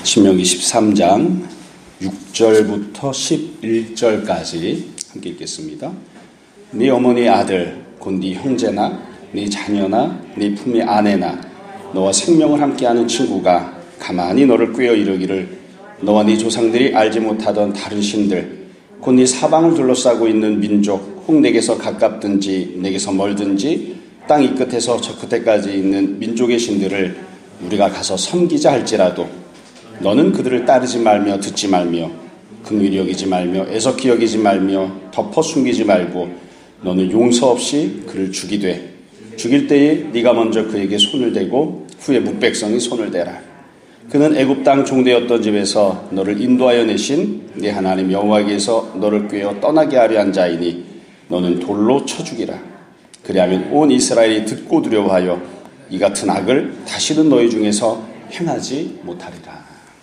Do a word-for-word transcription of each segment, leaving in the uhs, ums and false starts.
신명기 십삼 장 육 절부터 십일 절까지 함께 읽겠습니다. 네 어머니 아들 곧 네 형제나 네 자녀나 네 품의 아내나 너와 생명을 함께하는 친구가 가만히 너를 꾀어 이르기를 너와 네 조상들이 알지 못하던 다른 신들 곧 네 사방을 둘러싸고 있는 민족 혹 내게서 가깝든지 내게서 멀든지 땅 이 끝에서 저 끝에까지 있는 민족의 신들을 우리가 가서 섬기자 할지라도 너는 그들을 따르지 말며 듣지 말며 긍휼히 여기지 말며 애석히 여기지 말며 덮어 숨기지 말고 너는 용서 없이 그를 죽이되 죽일 때에 네가 먼저 그에게 손을 대고 후에 뭇백성이 손을 대라. 그는 애굽 땅 종되었던 집에서 너를 인도하여 내신 네 하나님 여호와께서 너를 꾀어 떠나게 하려 한 자이니 너는 돌로 쳐 죽이라. 그리하면 온 이스라엘이 듣고 두려워하여 이 같은 악을 다시는 너희 중에서 행하지 못하리라.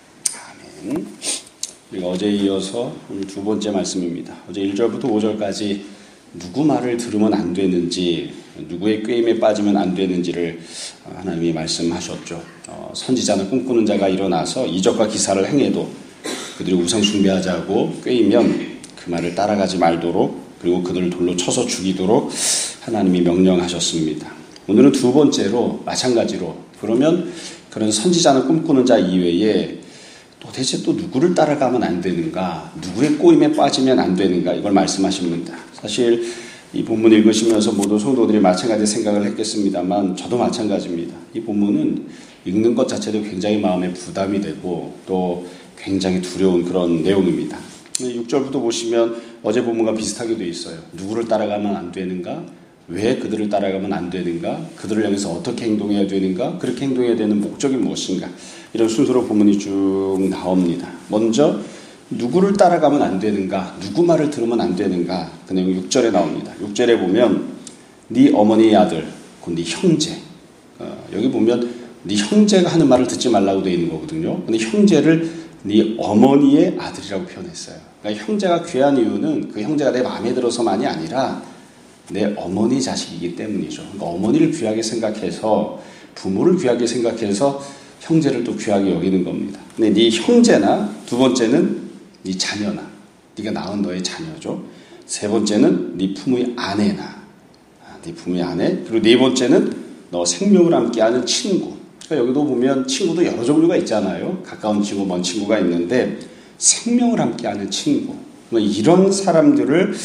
아멘. 우리가 어제 이어서 오늘 두 번째 말씀입니다. 어제 일 절부터 오 절까지 누구 말을 들으면 안 되는지, 누구의 꾀임에 빠지면 안 되는지를 하나님이 말씀하셨죠. 어, 선지자는 꿈꾸는 자가 일어나서 이적과 기사를 행해도 그들이 우상 숭배하자고 꾀이면 그 말을 따라가지 말도록 그리고 그들을 돌로 쳐서 죽이도록 하나님이 명령하셨습니다. 오늘은 두 번째로 마찬가지로 그러면 그런 선지자는 꿈꾸는 자 이외에 도대체 또 누구를 따라가면 안 되는가, 누구의 꼬임에 빠지면 안 되는가, 이걸 말씀하십니다. 사실 이 본문 읽으시면서 모든 성도들이 마찬가지 생각을 했겠습니다만 저도 마찬가지입니다. 이 본문은 읽는 것 자체도 굉장히 마음에 부담이 되고 또 굉장히 두려운 그런 내용입니다. 육 절부터 보시면 어제 본문과 비슷하게 되어 있어요. 누구를 따라가면 안 되는가, 왜 그들을 따라가면 안 되는가, 그들을 향해서 어떻게 행동해야 되는가, 그렇게 행동해야 되는 목적이 무엇인가, 이런 순서로 본문이 쭉 나옵니다. 먼저 누구를 따라가면 안 되는가, 누구 말을 들으면 안 되는가, 그 내용 육 절에 나옵니다. 육 절에 보면 네 어머니의 아들, 곧 네 형제, 어, 여기 보면 네 형제가 하는 말을 듣지 말라고 되어 있는 거거든요. 근데 형제를 네 어머니의 아들이라고 표현했어요. 그러니까 형제가 귀한 이유는 그 형제가 내 마음에 들어서만이 아니라 내 어머니 자식이기 때문이죠. 그러니까 어머니를 귀하게 생각해서, 부모를 귀하게 생각해서 형제를 또 귀하게 여기는 겁니다. 근데 네 형제나, 두 번째는 네 자녀나, 네가 낳은 너의 자녀죠. 세 번째는 네 부모의 아내나, 네 부모의 아내. 그리고 네 번째는 너 생명을 함께하는 친구. 그러니까 여기도 보면 친구도 여러 종류가 있잖아요. 가까운 친구, 먼 친구가 있는데 생명을 함께하는 친구. 이런 사람들을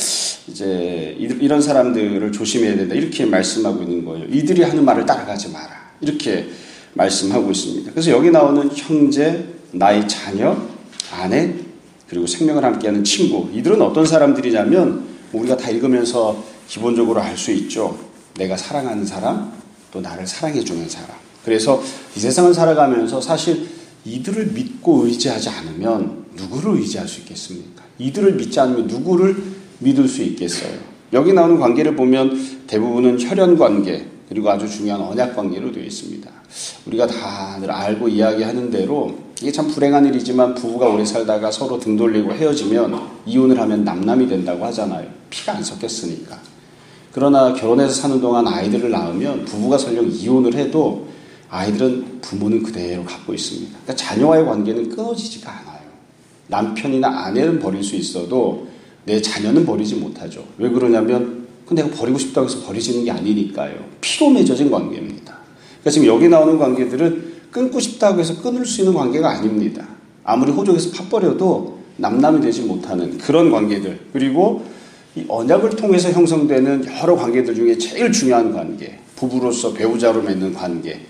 이제 이런 사람들을 조심해야 된다, 이렇게 말씀하고 있는 거예요. 이들이 하는 말을 따라가지 마라, 이렇게 말씀하고 있습니다. 그래서 여기 나오는 형제, 나의 자녀, 아내, 그리고 생명을 함께하는 친구, 이들은 어떤 사람들이냐면 우리가 다 읽으면서 기본적으로 알 수 있죠. 내가 사랑하는 사람, 또 나를 사랑해주는 사람. 그래서 이 세상을 살아가면서 사실 이들을 믿고 의지하지 않으면 누구를 의지할 수 있겠습니까? 이들을 믿지 않으면 누구를 믿을 수 있겠어요? 여기 나오는 관계를 보면 대부분은 혈연관계, 그리고 아주 중요한 언약관계로 되어 있습니다. 우리가 다들 알고 이야기하는 대로 이게 참 불행한 일이지만 부부가 오래 살다가 서로 등 돌리고 헤어지면 이혼을 하면 남남이 된다고 하잖아요. 피가 안 섞였으니까. 그러나 결혼해서 사는 동안 아이들을 낳으면 부부가 설령 이혼을 해도 아이들은 부모는 그대로 갖고 있습니다. 그러니까 자녀와의 관계는 끊어지지가 않아요. 남편이나 아내는 버릴 수 있어도 내 자녀는 버리지 못하죠. 왜 그러냐면 내가 버리고 싶다고 해서 버리지는 게 아니니까요. 피로 맺어진 관계입니다. 그러니까 지금 여기 나오는 관계들은 끊고 싶다고 해서 끊을 수 있는 관계가 아닙니다. 아무리 호적에서 팥버려도 남남이 되지 못하는 그런 관계들, 그리고 이 언약을 통해서 형성되는 여러 관계들 중에 제일 중요한 관계, 부부로서 배우자로 맺는 관계,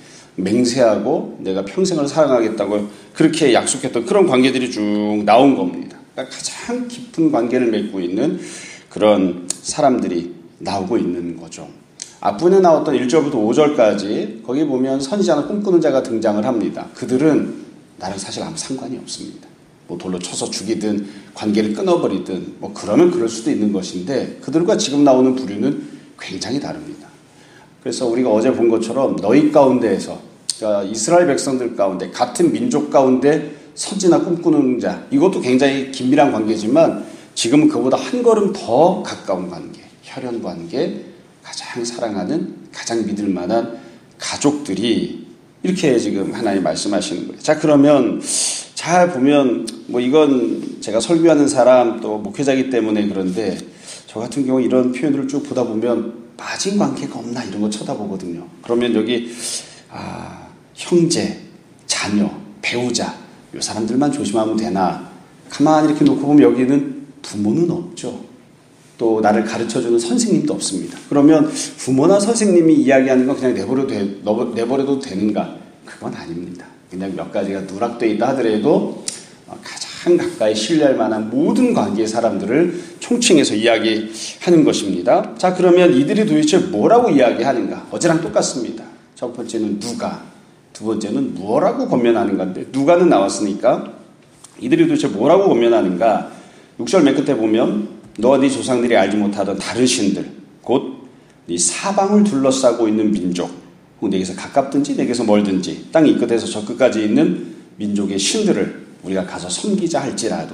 맹세하고 내가 평생을 사랑하겠다고 그렇게 약속했던 그런 관계들이 쭉 나온 겁니다. 그러니까 가장 깊은 관계를 맺고 있는 그런 사람들이 나오고 있는 거죠. 앞부분에 나왔던 일 절부터 오 절까지 거기 보면 선지자나 꿈꾸는 자가 등장을 합니다. 그들은 나랑 사실 아무 상관이 없습니다. 뭐 돌로 쳐서 죽이든 관계를 끊어버리든 뭐 그러면 그럴 수도 있는 것인데 그들과 지금 나오는 부류는 굉장히 다릅니다. 그래서 우리가 어제 본 것처럼 너희 가운데에서, 그러니까 이스라엘 백성들 가운데, 같은 민족 가운데 선지나 꿈꾸는 자, 이것도 굉장히 긴밀한 관계지만 지금은 그보다 한 걸음 더 가까운 관계, 혈연 관계, 가장 사랑하는, 가장 믿을 만한 가족들이 이렇게 지금 하나님 말씀하시는 거예요. 자, 그러면 잘 보면 뭐 이건 제가 설교하는 사람 또 목회자이기 때문에 그런데 저 같은 경우 이런 표현들을 쭉 보다 보면 빠진 관계가 없나 이런 거 쳐다보거든요. 그러면 여기 아, 형제, 자녀, 배우자 이 사람들만 조심하면 되나? 가만히 이렇게 놓고 보면 여기는 부모는 없죠. 또 나를 가르쳐주는 선생님도 없습니다. 그러면 부모나 선생님이 이야기하는 건 그냥 내버려도, 되, 내버려도 되는가? 그건 아닙니다. 그냥 몇 가지가 누락되어 있다 하더라도 가장 가까이 신뢰할 만한 모든 관계의 사람들을 총칭해서 이야기하는 것입니다. 자, 그러면 이들이 도대체 뭐라고 이야기하는가? 어제랑 똑같습니다. 첫 번째는 누가, 두 번째는 뭐라고 권면하는 건데 누가는 나왔으니까 이들이 도대체 뭐라고 권면하는가? 육 절 맨 끝에 보면 너와 네 조상들이 알지 못하던 다른 신들 곧 네 사방을 둘러싸고 있는 민족 내게서 가깝든지 내게서 멀든지 땅 이 끝에서 저 끝까지 있는 민족의 신들을 우리가 가서 섬기자 할지라도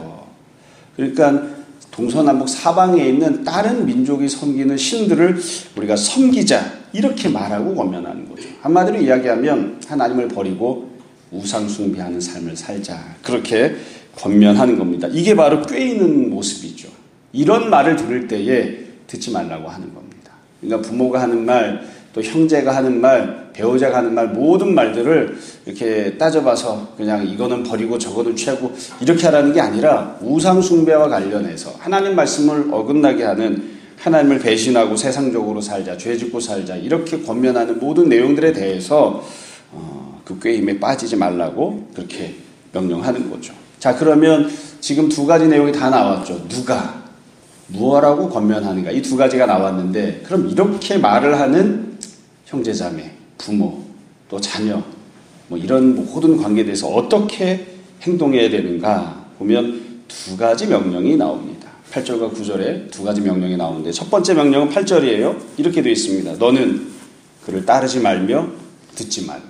그러니까 동서남북 사방에 있는 다른 민족이 섬기는 신들을 우리가 섬기자 이렇게 말하고 권면하는 거죠. 한마디로 이야기하면 하나님을 버리고 우상 숭배하는 삶을 살자 그렇게 권면하는 겁니다. 이게 바로 꾀이는 모습이죠. 이런 말을 들을 때에 듣지 말라고 하는 겁니다. 그러니까 부모가 하는 말, 또 형제가 하는 말, 배우자가 하는 말 모든 말들을 이렇게 따져봐서 그냥 이거는 버리고 저거는 취하고 이렇게 하라는 게 아니라 우상 숭배와 관련해서 하나님 말씀을 어긋나게 하는 하나님을 배신하고 세상적으로 살자, 죄 짓고 살자 이렇게 권면하는 모든 내용들에 대해서 어, 그 꾀임에 빠지지 말라고 그렇게 명령하는 거죠. 자, 그러면 지금 두 가지 내용이 다 나왔죠. 누가 무엇라고 권면하는가 이 두 가지가 나왔는데 그럼 이렇게 말을 하는 형제자매, 부모, 또 자녀 뭐 이런 모든 관계에 대해서 어떻게 행동해야 되는가 보면 두 가지 명령이 나옵니다. 팔 절과 구 절에 두 가지 명령이 나오는데 첫 번째 명령은 팔 절이에요. 이렇게 되어 있습니다. 너는 그를 따르지 말며 듣지 말라.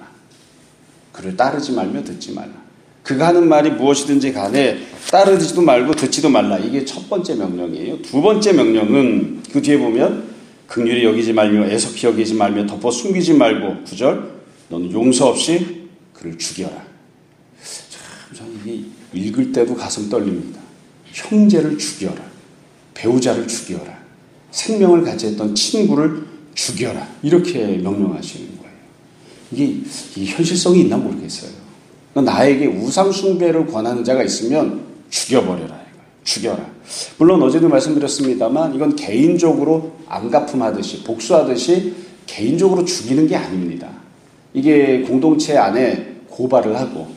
그를 따르지 말며 듣지 말라. 그가 하는 말이 무엇이든지 간에 따르지도 말고 듣지도 말라. 이게 첫 번째 명령이에요. 두 번째 명령은 그 뒤에 보면 긍휼히 여기지 말며 애석히 여기지 말며 덮어 숨기지 말고 구 절 너는 용서 없이 그를 죽여라. 참 저는 이게 읽을 때도 가슴 떨립니다. 형제를 죽여라. 배우자를 죽여라. 생명을 같이 했던 친구를 죽여라. 이렇게 명령하시는 거예요. 이게, 이게 현실성이 있나 모르겠어요. 나에게 우상 숭배를 권하는 자가 있으면 죽여버려라. 죽여라. 물론 어제도 말씀드렸습니다만 이건 개인적으로 안갚음하듯이 복수하듯이 개인적으로 죽이는 게 아닙니다. 이게 공동체 안에 고발을 하고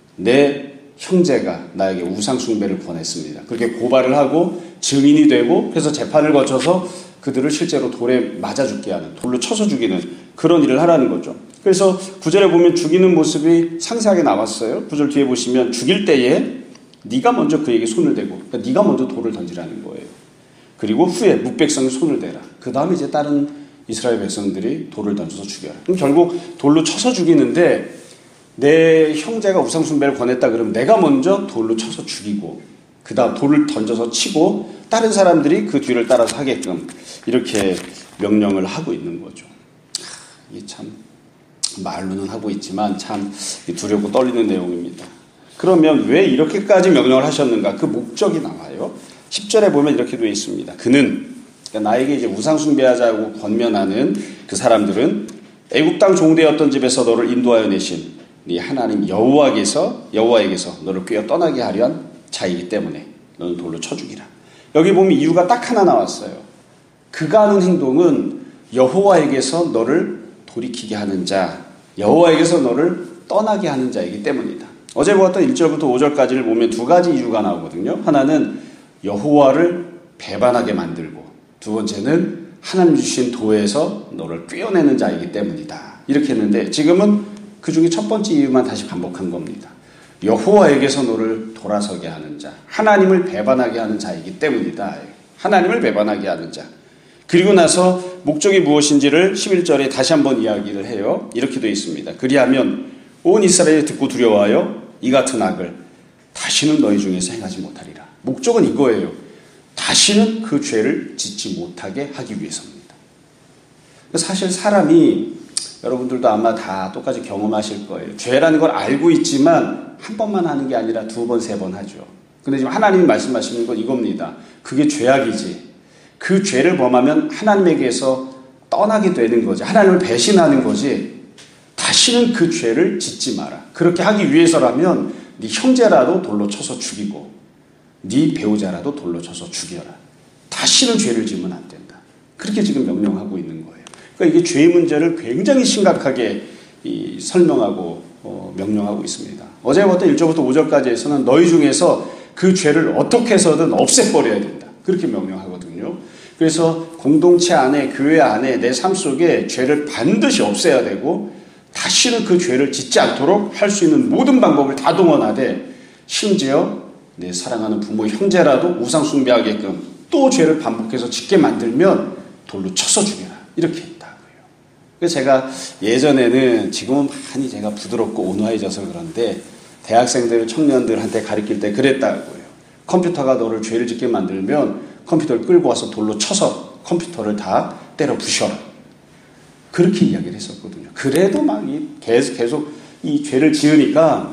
내 형제가 나에게 우상 숭배를 권했습니다. 그렇게 고발을 하고 증인이 되고 그래서 재판을 거쳐서 그들을 실제로 돌에 맞아 죽게 하는 돌로 쳐서 죽이는 그런 일을 하라는 거죠. 그래서 구 절에 보면 죽이는 모습이 상세하게 나왔어요. 구 절 뒤에 보시면 죽일 때에 네가 먼저 그에게 손을 대고 그러니까 네가 먼저 돌을 던지라는 거예요. 그리고 후에 뭇백성이 손을 대라. 그 다음에 이제 다른 이스라엘 백성들이 돌을 던져서 죽여라. 그럼 결국 돌로 쳐서 죽이는데 내 형제가 우상 숭배를 권했다 그러면 내가 먼저 돌로 쳐서 죽이고 그 다음 돌을 던져서 치고 다른 사람들이 그 뒤를 따라서 하게끔 이렇게 명령을 하고 있는 거죠. 이게 참 말로는 하고 있지만 참 두렵고 떨리는 내용입니다. 그러면 왜 이렇게까지 명령을 하셨는가? 그 목적이 나와요. 십 절에 보면 이렇게 되어 있습니다. 그는 그러니까 나에게 이제 우상 숭배하자고 권면하는 그 사람들은 애굽 땅 종되었던 집에서 너를 인도하여 내신 네 하나님 여호와께서 여호와에게서 너를 꿰어 떠나게 하려 한 자이기 때문에 너는 돌로 쳐 죽이라. 여기 보면 이유가 딱 하나 나왔어요. 그가 하는 행동은 여호와에게서 너를 돌이키게 하는 자, 여호와에게서 너를 떠나게 하는 자이기 때문이다. 어제 보았던 일 절부터 오 절까지를 보면 두 가지 이유가 나오거든요. 하나는 여호와를 배반하게 만들고 두 번째는 하나님 주신 도에서 너를 꿰어내는 자이기 때문이다. 이렇게 했는데 지금은 그 중에 첫 번째 이유만 다시 반복한 겁니다. 여호와에게서 너를 돌아서게 하는 자, 하나님을 배반하게 하는 자이기 때문이다. 하나님을 배반하게 하는 자. 그리고 나서 목적이 무엇인지를 십일 절에 다시 한번 이야기를 해요. 이렇게 되어 있습니다. 그리하면 온 이스라엘이 듣고 두려워하여 이 같은 악을 다시는 너희 중에서 행하지 못하리라. 목적은 이거예요. 다시는 그 죄를 짓지 못하게 하기 위해서입니다. 사실 사람이 여러분들도 아마 다 똑같이 경험하실 거예요. 죄라는 걸 알고 있지만 한 번만 하는 게 아니라 두 번, 세 번 하죠. 근데 지금 하나님이 말씀하시는 건 이겁니다. 그게 죄악이지. 그 죄를 범하면 하나님에게서 떠나게 되는 거지. 하나님을 배신하는 거지. 다시는 그 죄를 짓지 마라. 그렇게 하기 위해서라면 네 형제라도 돌로 쳐서 죽이고 네 배우자라도 돌로 쳐서 죽여라. 다시는 죄를 지으면 안 된다. 그렇게 지금 명령하고 있는 거예요. 그러니까 이게 죄의 문제를 굉장히 심각하게 이 설명하고 어, 명령하고 있습니다. 어제 봤던 일 절부터 오 절까지에서는 너희 중에서 그 죄를 어떻게 해서든 없애버려야 된다. 그렇게 명령하거든요. 그래서 공동체 안에, 교회 안에, 내 삶 속에 죄를 반드시 없애야 되고 다시는 그 죄를 짓지 않도록 할 수 있는 모든 방법을 다 동원하되 심지어 내 사랑하는 부모, 형제라도 우상 숭배하게끔 또 죄를 반복해서 짓게 만들면 돌로 쳐서 죽여라. 이렇게 했다고요. 그래서 제가 예전에는, 지금은 많이 제가 부드럽고 온화해져서 그런데 대학생들, 청년들한테 가르칠 때 그랬다고요. 컴퓨터가 너를 죄를 짓게 만들면 컴퓨터를 끌고 와서 돌로 쳐서 컴퓨터를 다 때려 부셔라. 그렇게 이야기를 했었거든요. 그래도 막 계속 계속 이 죄를 지으니까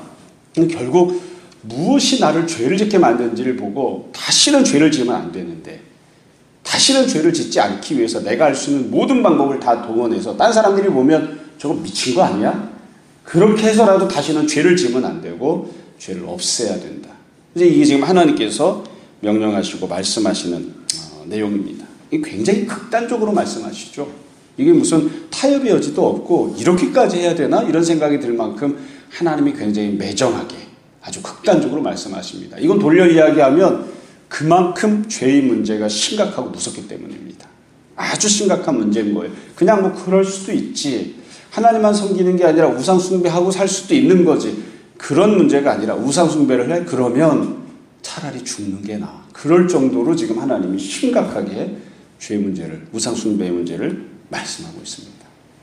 결국 무엇이 나를 죄를 짓게 만드는지를 보고 다시는 죄를 지으면 안 되는데, 다시는 죄를 짓지 않기 위해서 내가 할 수 있는 모든 방법을 다 동원해서 딴 사람들이 보면 저거 미친 거 아니야? 그렇게 해서라도 다시는 죄를 지으면 안 되고 죄를 없애야 된다. 이제 이게 지금 하나님께서 명령하시고 말씀하시는 어, 내용입니다. 이게 굉장히 극단적으로 말씀하시죠. 이게 무슨 타협의 여지도 없고 이렇게까지 해야 되나? 이런 생각이 들 만큼 하나님이 굉장히 매정하게 아주 극단적으로 말씀하십니다. 이건 돌려 이야기하면 그만큼 죄의 문제가 심각하고 무섭기 때문입니다. 아주 심각한 문제인 거예요. 그냥 뭐 그럴 수도 있지. 하나님만 섬기는 게 아니라 우상 숭배하고 살 수도 있는 거지. 그런 문제가 아니라 우상 숭배를 해? 그러면 차라리 죽는 게 나아. 그럴 정도로 지금 하나님이 심각하게 죄의 문제를, 우상 숭배의 문제를 말씀하고 있습니다.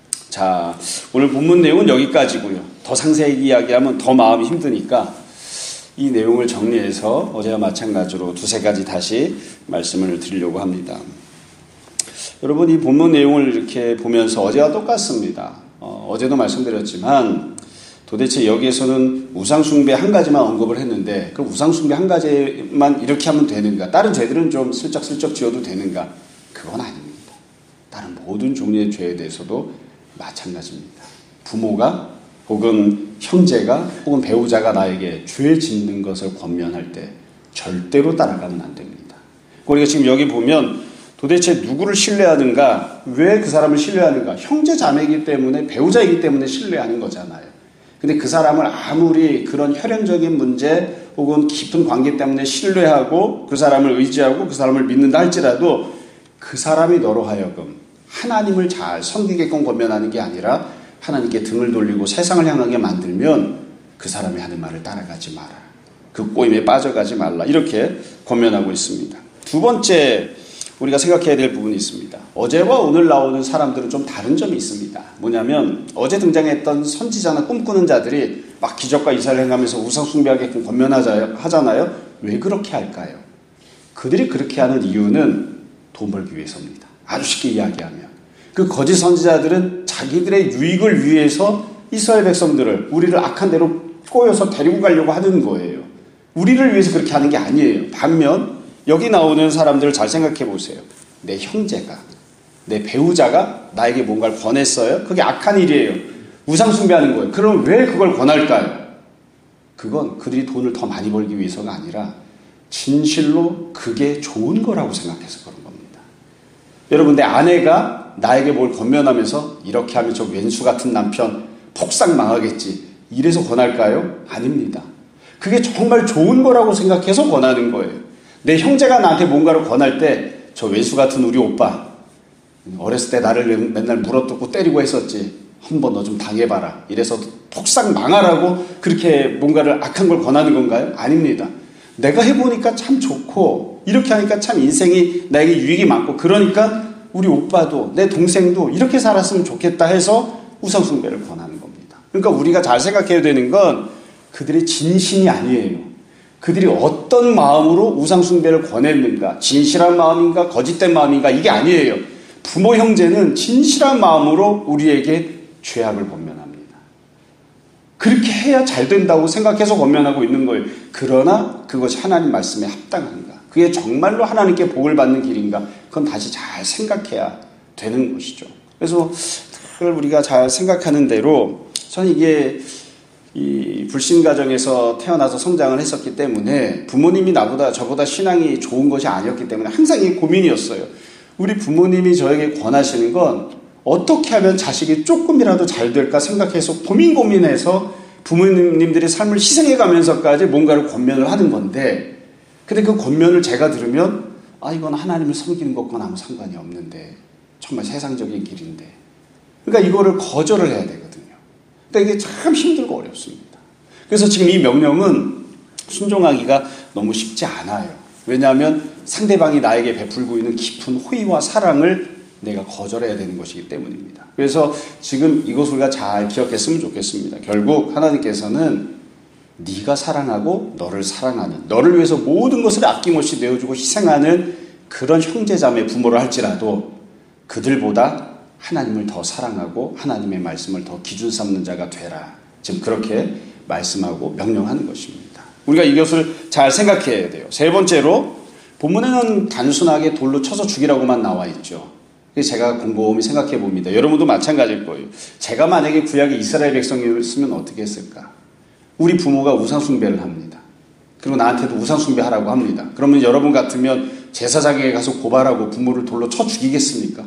자, 오늘 본문 내용은 여기까지고요. 더 상세히 이야기하면 더 마음이 힘드니까 이 내용을 정리해서 어제와 마찬가지로 두세 가지 다시 말씀을 드리려고 합니다. 여러분, 이 본문 내용을 이렇게 보면서 어제와 똑같습니다. 어, 어제도 말씀드렸지만 도대체 여기에서는 우상숭배 한 가지만 언급을 했는데 그 우상숭배 한 가지만 이렇게 하면 되는가? 다른 죄들은 좀 슬쩍슬쩍 지어도 되는가? 그건 아닙니다. 다른 모든 종류의 죄에 대해서도 마찬가지입니다. 부모가 혹은 형제가 혹은 배우자가 나에게 죄 짓는 것을 권면할 때 절대로 따라가면 안 됩니다. 우리가 지금 여기 보면 도대체 누구를 신뢰하는가? 왜 그 사람을 신뢰하는가? 형제 자매이기 때문에, 배우자이기 때문에 신뢰하는 거잖아요. 근데 그 사람을 아무리 그런 혈연적인 문제 혹은 깊은 관계 때문에 신뢰하고 그 사람을 의지하고 그 사람을 믿는다 할지라도 그 사람이 너로 하여금 하나님을 잘 섬기게끔 권면하는 게 아니라 하나님께 등을 돌리고 세상을 향하게 만들면 그 사람이 하는 말을 따라가지 마라. 그 꼬임에 빠져가지 말라. 이렇게 권면하고 있습니다. 두 번째 우리가 생각해야 될 부분이 있습니다. 어제와 오늘 나오는 사람들은 좀 다른 점이 있습니다. 뭐냐면 어제 등장했던 선지자나 꿈꾸는 자들이 막 기적과 이사를 행하면서 우상 숭배하게끔 권면하잖아요. 왜 그렇게 할까요? 그들이 그렇게 하는 이유는 돈 벌기 위해서입니다. 아주 쉽게 이야기하면. 그 거짓 선지자들은 자기들의 유익을 위해서 이스라엘 백성들을, 우리를 악한 대로 꼬여서 데리고 가려고 하는 거예요. 우리를 위해서 그렇게 하는 게 아니에요. 반면 여기 나오는 사람들을 잘 생각해 보세요. 내 형제가, 내 배우자가 나에게 뭔가를 권했어요. 그게 악한 일이에요. 우상 숭배하는 거예요. 그럼 왜 그걸 권할까요? 그건 그들이 돈을 더 많이 벌기 위해서가 아니라 진실로 그게 좋은 거라고 생각해서 그런 겁니다. 여러분, 내 아내가 나에게 뭘 권면하면서 이렇게 하면 저 왼수 같은 남편 폭삭 망하겠지, 이래서 권할까요? 아닙니다. 그게 정말 좋은 거라고 생각해서 권하는 거예요. 내 형제가 나한테 뭔가를 권할 때 저 왼수 같은 우리 오빠 어렸을 때 나를 맨날 물어뜯고 때리고 했었지, 한번 너 좀 당해봐라, 이래서 폭삭 망하라고 그렇게 뭔가를 악한 걸 권하는 건가요? 아닙니다. 내가 해보니까 참 좋고 이렇게 하니까 참 인생이 나에게 유익이 많고 그러니까 우리 오빠도 내 동생도 이렇게 살았으면 좋겠다 해서 우상숭배를 권하는 겁니다. 그러니까 우리가 잘 생각해야 되는 건 그들의 진심이 아니에요. 그들이 어떤 마음으로 우상숭배를 권했는가, 진실한 마음인가 거짓된 마음인가, 이게 아니에요. 부모 형제는 진실한 마음으로 우리에게 죄악을 권면합니다. 그렇게 해야 잘 된다고 생각해서 권면하고 있는 거예요. 그러나 그것이 하나님 말씀에 합당한가? 그게 정말로 하나님께 복을 받는 길인가? 그건 다시 잘 생각해야 되는 것이죠. 그래서 그걸 우리가 잘 생각하는 대로 저는 이게 이 불신 가정에서 태어나서 성장을 했었기 때문에 부모님이 나보다 저보다 신앙이 좋은 것이 아니었기 때문에 항상 이 고민이었어요. 우리 부모님이 저에게 권하시는 건 어떻게 하면 자식이 조금이라도 잘 될까 생각해서 고민 고민해서 부모님들의 삶을 희생해 가면서까지 뭔가를 권면을 하는 건데, 근데 그 권면을 제가 들으면 아 이건 하나님을 섬기는 것과는 아무 상관이 없는데 정말 세상적인 길인데, 그러니까 이거를 거절을 해야 되거든요. 그러니까 이게 참 힘들고 어렵습니다. 그래서 지금 이 명령은 순종하기가 너무 쉽지 않아요. 왜냐하면 상대방이 나에게 베풀고 있는 깊은 호의와 사랑을 내가 거절해야 되는 것이기 때문입니다. 그래서 지금 이것을 우리가 잘 기억했으면 좋겠습니다. 결국 하나님께서는 네가 사랑하고 너를 사랑하는, 너를 위해서 모든 것을 아낌없이 내어주고 희생하는 그런 형제자매 부모를 할지라도 그들보다 하나님을 더 사랑하고 하나님의 말씀을 더 기준 삼는 자가 되라. 지금 그렇게 말씀하고 명령하는 것입니다. 우리가 이것을 잘 생각해야 돼요. 세 번째로 본문에는 단순하게 돌로 쳐서 죽이라고만 나와 있죠. 그래서 제가 곰곰이 생각해 봅니다. 여러분도 마찬가지일 거예요. 제가 만약에 구약의 이스라엘 백성이었으면 어떻게 했을까? 우리 부모가 우상숭배를 합니다. 그리고 나한테도 우상숭배하라고 합니다. 그러면 여러분 같으면 제사장에게 가서 고발하고 부모를 돌로 쳐 죽이겠습니까?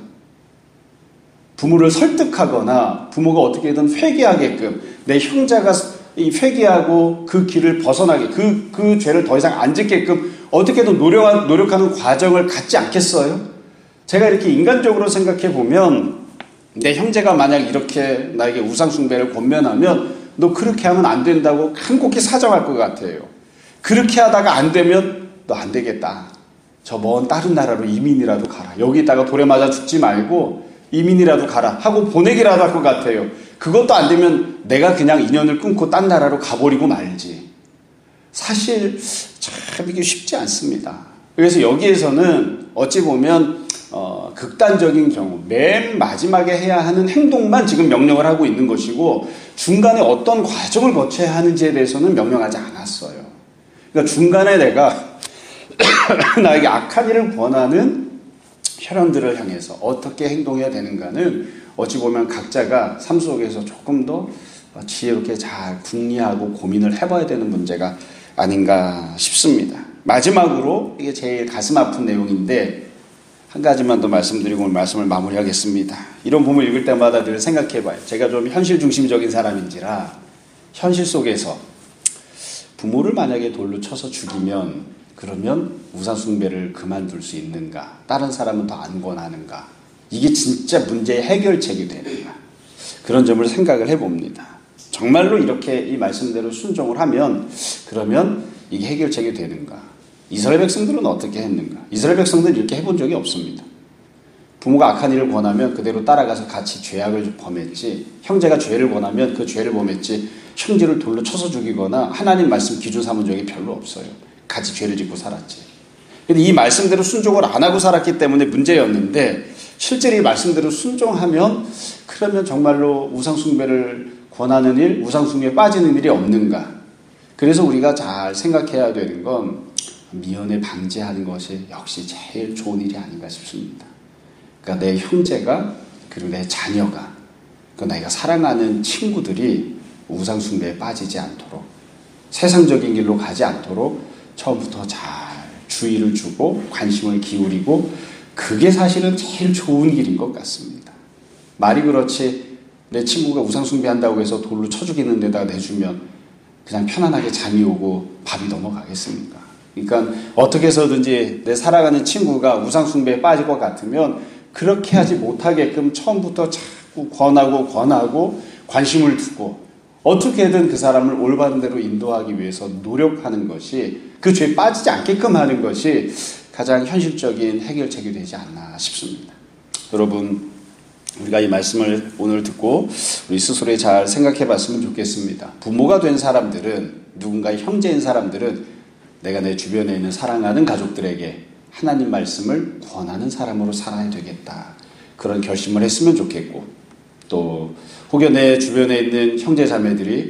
부모를 설득하거나 부모가 어떻게든 회개하게끔 내 형제가 이 회개하고 그 길을 벗어나게, 그, 그 죄를 더 이상 안 짓게끔 어떻게든 노력, 노력하는 과정을 갖지 않겠어요? 제가 이렇게 인간적으로 생각해 보면 내 형제가 만약 이렇게 나에게 우상숭배를 권면하면 너 그렇게 하면 안 된다고 간곡히 사정할 것 같아요. 그렇게 하다가 안 되면 너 안 되겠다. 저 먼 다른 나라로 이민이라도 가라. 여기다가 돌에 맞아 죽지 말고 이민이라도 가라 하고 보내기라도 할 것 같아요. 그것도 안 되면 내가 그냥 인연을 끊고 딴 나라로 가버리고 말지. 사실 참 이게 쉽지 않습니다. 그래서 여기에서는 어찌 보면 어, 극단적인 경우 맨 마지막에 해야 하는 행동만 지금 명령을 하고 있는 것이고 중간에 어떤 과정을 거쳐야 하는지에 대해서는 명령하지 않았어요. 그러니까 중간에 내가 나에게 악한 일을 권하는 혈연들을 향해서 어떻게 행동해야 되는가는 어찌 보면 각자가 삶 속에서 조금 더 지혜롭게 잘 궁리하고 고민을 해봐야 되는 문제가 아닌가 싶습니다. 마지막으로 이게 제일 가슴 아픈 내용인데 한 가지만 더 말씀드리고 오늘 말씀을 마무리하겠습니다. 이런 부분을 읽을 때마다 늘 생각해봐요. 제가 좀 현실 중심적인 사람인지라 현실 속에서 부모를 만약에 돌로 쳐서 죽이면 그러면 우상숭배를 그만둘 수 있는가? 다른 사람은 더 안 권하는가? 이게 진짜 문제의 해결책이 되는가? 그런 점을 생각을 해봅니다. 정말로 이렇게 이 말씀대로 순종을 하면 그러면 이게 해결책이 되는가? 이스라엘 백성들은 어떻게 했는가? 이스라엘 백성들은 이렇게 해본 적이 없습니다. 부모가 악한 일을 권하면 그대로 따라가서 같이 죄악을 범했지, 형제가 죄를 권하면 그 죄를 범했지 형제를 돌로 쳐서 죽이거나 하나님 말씀 기준 삼은 적이 별로 없어요. 같이 죄를 짓고 살았지. 근데 이 말씀대로 순종을 안 하고 살았기 때문에 문제였는데 실제로 이 말씀대로 순종하면 그러면 정말로 우상숭배를 권하는 일, 우상숭배에 빠지는 일이 없는가? 그래서 우리가 잘 생각해야 되는 건 미연에 방지하는 것이 역시 제일 좋은 일이 아닌가 싶습니다. 그러니까 내 형제가 그리고 내 자녀가 그 내가 사랑하는 친구들이 우상숭배에 빠지지 않도록 세상적인 길로 가지 않도록 처음부터 잘 주의를 주고 관심을 기울이고 그게 사실은 제일 좋은 길인 것 같습니다. 말이 그렇지 내 친구가 우상숭배한다고 해서 돌로 쳐 죽이는 데다가 내주면 그냥 편안하게 잠이 오고 밥이 넘어가겠습니까? 그러니까 어떻게 해서든지 내 사랑하는 친구가 우상숭배에 빠질 것 같으면 그렇게 하지 못하게끔 처음부터 자꾸 권하고 권하고 관심을 두고 어떻게든 그 사람을 올바른 대로 인도하기 위해서 노력하는 것이 그 죄에 빠지지 않게끔 하는 것이 가장 현실적인 해결책이 되지 않나 싶습니다. 여러분 우리가 이 말씀을 오늘 듣고 우리 스스로 잘 생각해 봤으면 좋겠습니다. 부모가 된 사람들은 누군가의 형제인 사람들은 내가 내 주변에 있는 사랑하는 가족들에게 하나님 말씀을 권하는 사람으로 살아야 되겠다. 그런 결심을 했으면 좋겠고 또 혹여 내 주변에 있는 형제 자매들이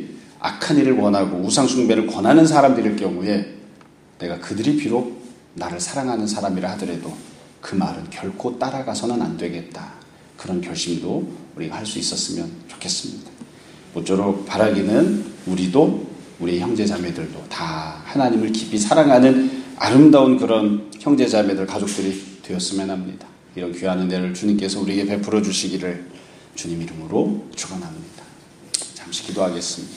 악한 일을 원하고 우상 숭배를 권하는 사람들일 경우에 내가 그들이 비록 나를 사랑하는 사람이라 하더라도 그 말은 결코 따라가서는 안 되겠다. 그런 결심도 우리가 할 수 있었으면 좋겠습니다. 모쪼록 바라기는 우리도 우리 형제자매들도 다 하나님을 깊이 사랑하는 아름다운 그런 형제자매들 가족들이 되었으면 합니다. 이런 귀한 은혜를 주님께서 우리에게 베풀어 주시기를 주님 이름으로 축원합니다. 잠시 기도하겠습니다.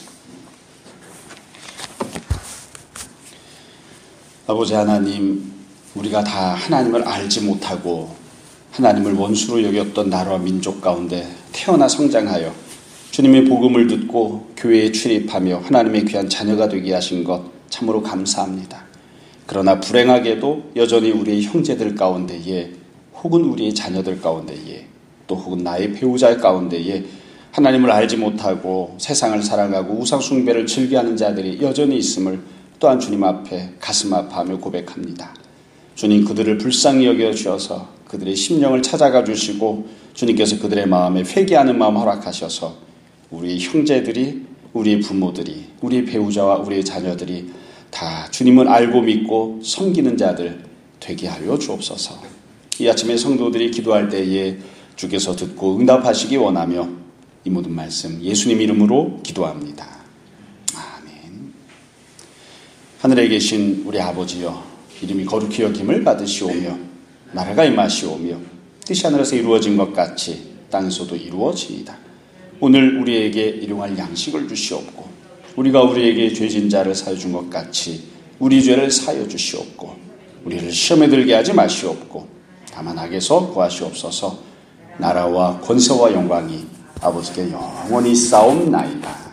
아버지 하나님, 우리가 다 하나님을 알지 못하고 하나님을 원수로 여겼던 나라와 민족 가운데 태어나 성장하여 주님의 복음을 듣고 교회에 출입하며 하나님의 귀한 자녀가 되게 하신 것 참으로 감사합니다. 그러나 불행하게도 여전히 우리의 형제들 가운데에 혹은 우리의 자녀들 가운데에 또 혹은 나의 배우자 가운데에 하나님을 알지 못하고 세상을 사랑하고 우상 숭배를 즐겨하는 자들이 여전히 있음을 또한 주님 앞에 가슴 아파하며 고백합니다. 주님, 그들을 불쌍히 여겨 주셔서 그들의 심령을 찾아가 주시고 주님께서 그들의 마음에 회개하는 마음 허락하셔서 우리 형제들이, 우리 부모들이, 우리 배우자와 우리의 자녀들이 다 주님을 알고 믿고 섬기는 자들 되게 하여 주옵소서. 이 아침에 성도들이 기도할 때에 주께서 듣고 응답하시기 원하며 이 모든 말씀 예수님 이름으로 기도합니다. 아멘. 하늘에 계신 우리 아버지여, 이름이 거룩히 여김을 받으시오며 나라가 임하시오며 뜻이 하늘에서 이루어진 것 같이 땅에서도 이루어지이다. 오늘 우리에게 일용할 양식을 주시옵고 우리가 우리에게 죄진 자를 사여 준 것 같이 우리 죄를 사여 주시옵고 우리를 시험에 들게 하지 마시옵고 다만 악에서 구하시옵소서. 나라와 권세와 영광이 아버지께 영원히 싸움나이다.